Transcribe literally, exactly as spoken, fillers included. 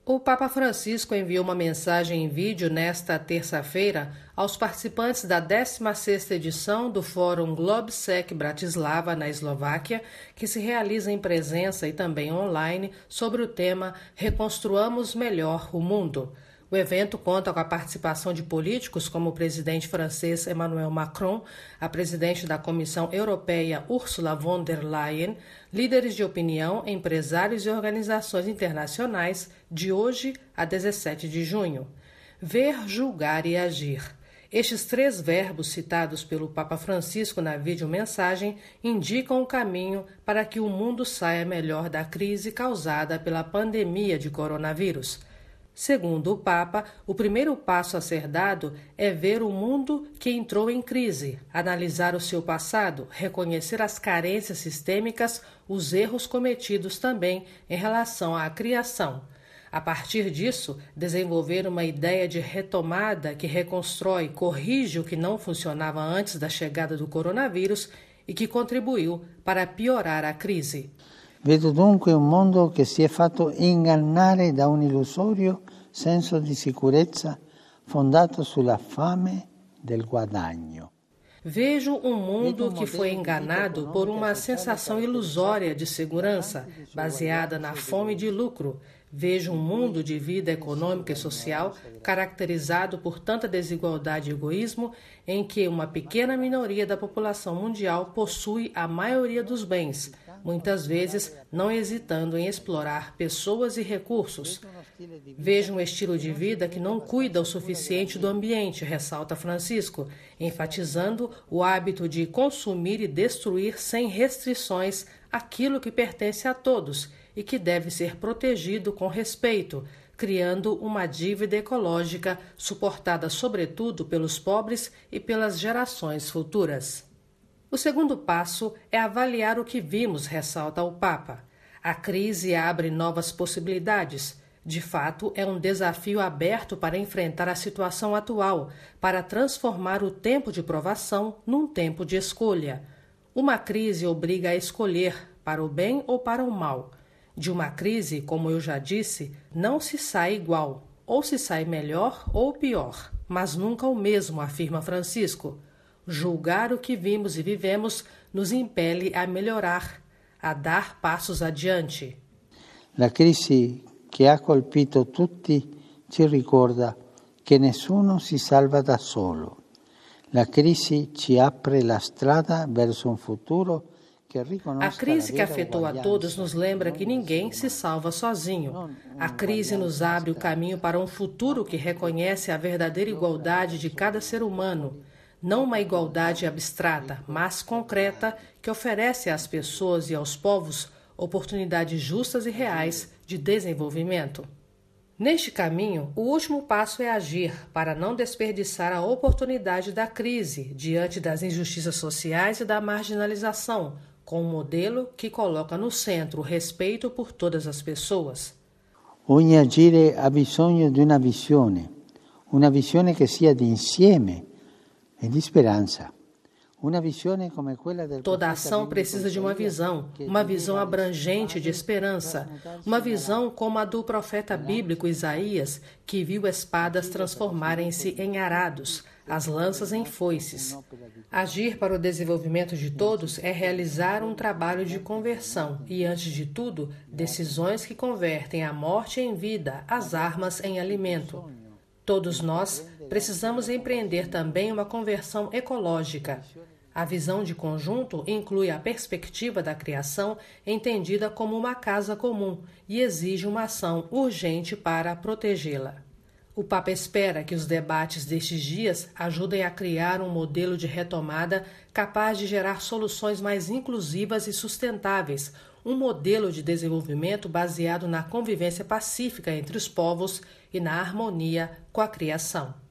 O Papa Francisco enviou uma mensagem em vídeo nesta terça-feira aos participantes da décima sexta edição do Fórum Globsec Bratislava, na Eslováquia, que se realiza em presença e também online, sobre o tema Reconstruamos Melhor o Mundo. O evento conta com a participação de políticos como o presidente francês Emmanuel Macron, a presidente da Comissão Europeia Ursula von der Leyen, líderes de opinião, empresários e organizações internacionais, de hoje a dezessete de junho. Ver, julgar e agir. Estes três verbos citados pelo Papa Francisco na videomensagem indicam o caminho para que o mundo saia melhor da crise causada pela pandemia de coronavírus. Segundo o Papa, o primeiro passo a ser dado é ver o mundo que entrou em crise, analisar o seu passado, reconhecer as carências sistêmicas, os erros cometidos também em relação à criação. A partir disso, desenvolver uma ideia de retomada que reconstrói, corrige o que não funcionava antes da chegada do coronavírus e que contribuiu para piorar a crise. Vedo dunque un mondo che si è fatto ingannare da un illusorio senso di sicurezza fondato sulla fame del guadagno. Vejo um mundo que foi enganado por uma sensação ilusória de segurança, baseada na fome de lucro. Vejo um mundo de vida econômica e social caracterizado por tanta desigualdade e egoísmo, em que uma pequena minoria da população mundial possui a maioria dos bens, muitas vezes não hesitando em explorar pessoas e recursos. Vejo um estilo de vida que não cuida o suficiente do ambiente, ressalta Francisco, enfatizando o hábito de consumir e destruir sem restrições aquilo que pertence a todos e que deve ser protegido com respeito, criando uma dívida ecológica suportada sobretudo pelos pobres e pelas gerações futuras. O segundo passo é avaliar o que vimos, ressalta o Papa. A crise abre novas possibilidades. De fato, é um desafio aberto para enfrentar a situação atual, para transformar o tempo de provação num tempo de escolha. Uma crise obriga a escolher, para o bem ou para o mal. De uma crise, como eu já disse, não se sai igual, ou se sai melhor ou pior, mas nunca o mesmo, afirma Francisco. Julgar o que vimos e vivemos nos impele a melhorar, a dar passos adiante. La crisi che ha colpito tutti ci ricorda che nessuno si salva da solo. La crisi ci apre la strada verso un futuro. A crise que afetou a todos nos lembra que ninguém se salva sozinho. A crise nos abre o caminho para um futuro que reconhece a verdadeira igualdade de cada ser humano. Não uma igualdade abstrata, mas concreta, que oferece às pessoas e aos povos oportunidades justas e reais de desenvolvimento. Neste caminho, o último passo é agir para não desperdiçar a oportunidade da crise diante das injustiças sociais e da marginalização, com um modelo que coloca no centro o respeito por todas as pessoas. Ogni agire ha bisogno di una visione, una visione che sia di insieme e di speranza. Toda ação precisa de uma visão, uma visão abrangente de esperança, uma visão como a do profeta bíblico Isaías, que viu espadas transformarem-se em arados, as lanças em foices. Agir para o desenvolvimento de todos é realizar um trabalho de conversão e, antes de tudo, decisões que convertem a morte em vida, as armas em alimento. Todos nós precisamos empreender também uma conversão ecológica. A visão de conjunto inclui a perspectiva da criação entendida como uma casa comum e exige uma ação urgente para protegê-la. O Papa espera que os debates destes dias ajudem a criar um modelo de retomada capaz de gerar soluções mais inclusivas e sustentáveis, um modelo de desenvolvimento baseado na convivência pacífica entre os povos e na harmonia com a criação.